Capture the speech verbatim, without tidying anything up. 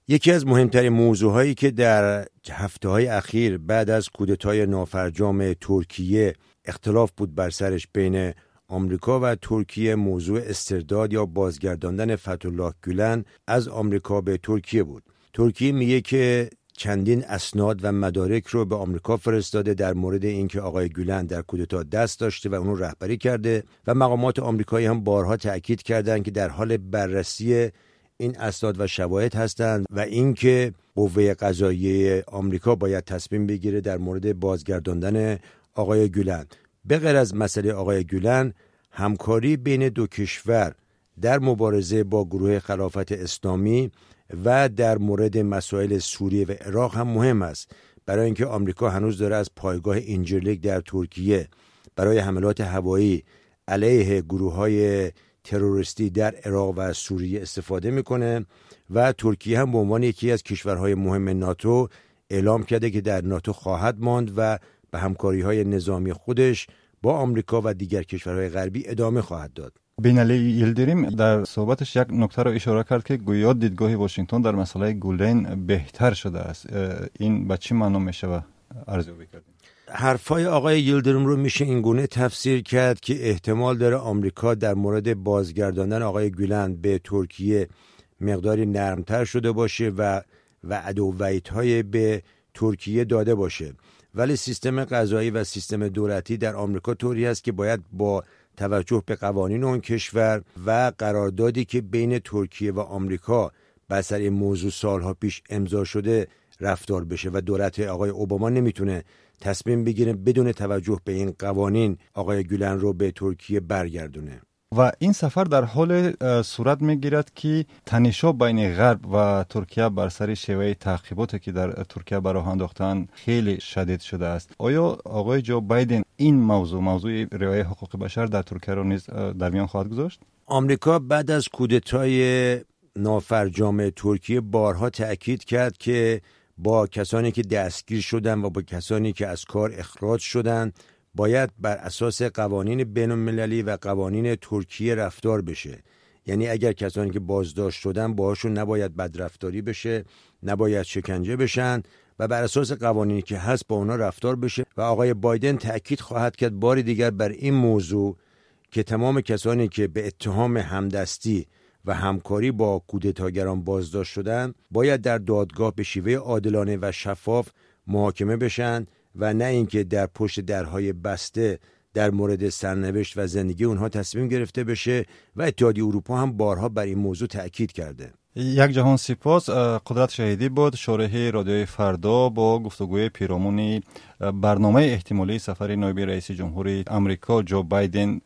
یکی از مهمترین موضوعهایی که در هفته‌های اخیر بعد از کودتای نافرجام ترکیه اختلاف بود بر سرش بین آمریکا و ترکیه، موضوع استرداد یا بازگرداندن فتح‌الله گولن از آمریکا به ترکیه بود. ترکیه میگه که چندین اسناد و مدارک رو به آمریکا فرستاده در مورد اینکه آقای گولن در کودتا دست داشته و اون رو رهبری کرده و مقامات آمریکایی هم بارها تأکید کردند که در حال بررسی این اسناد و شواهد هستند و اینکه قوه قضاییه آمریکا باید تصمیم بگیره در مورد بازگرداندن آقای گولن. به غیر از مسئله آقای گولن، همکاری بین دو کشور در مبارزه با گروه خلافت اسلامی و در مورد مسائل سوریه و عراق هم مهم است، برای اینکه آمریکا هنوز داره از پایگاه اینجرلیک در ترکیه برای حملات هوایی علیه گروه‌های تروریستی در عراق و سوریه استفاده میکنه و ترکیه هم به عنوان یکی از کشورهای مهم ناتو اعلام کرده که در ناتو خواهد ماند و به همکاری‌های نظامی خودش با آمریکا و دیگر کشورهای غربی ادامه خواهد داد. بین‌علی یلدریم در صحبتش یک نکته را اشاره کرد که گویا دیدگاه واشنگتن در مسئله گولن بهتر شده است. این به چی معنا میشه و ارزیابی کردیم؟ حرفای آقای یلدریم رو میشه این گونه تفسیر کرد که احتمال داره آمریکا در مورد بازگرداندن آقای گولن به ترکیه مقداری نرمتر شده باشه و وعده و وعیدهای به ترکیه داده باشه، ولی سیستم قضایی و سیستم دولتی در آمریکا طوری است که باید با توجه به قوانین اون کشور و قراردادی که بین ترکیه و آمریکا بر سر این موضوع سالها پیش امضا شده رفتار بشه و دولت آقای اوباما نمیتونه تصمیم بگیره بدون توجه به این قوانین آقای گولن رو به ترکیه برگردونه. و این سفر در حال صورت میگیرد که تنش‌ها بین غرب و ترکیه بر سر شیوه تعقیباتی که در ترکیه به راه انداختن خیلی شدید شده است. آیا آقای جو بایدن این موضوع موضوع رعایت حقوق بشر در ترکیه را نیز در میان خواهد گذاشت؟ آمریکا بعد از کودتای نافرجام ترکیه بارها تأکید کرد که با کسانی که دستگیر شدن و با کسانی که از کار اخراج شدن باید بر اساس قوانین بین المللی و قوانین ترکیه رفتار بشه. یعنی اگر کسانی که بازداشت شدن باهاشون نباید بدرفتاری بشه، نباید شکنجه بشن و بر اساس قوانینی که هست با اونا رفتار بشه. و آقای بایدن تأکید خواهد کرد بار دیگر بر این موضوع که تمام کسانی که به اتهام همدستی و همکاری با کودتاگران بازداشت شدن باید در دادگاه به شیوه عادلانه و شفاف محاکمه بشن و نه اینکه در پشت درهای بسته در مورد سرنوشت و زندگی اونها تصمیم گرفته بشه و اتحادیه اروپا هم بارها بر این موضوع تأکید کرده. یک جهان سپاس. قدرت شهیدی بود، شارح رادیوی فردا، با گفتگوی پیرامون برنامه احتمالی سفر نایب رئیس جمهور آمریکا جو بایدن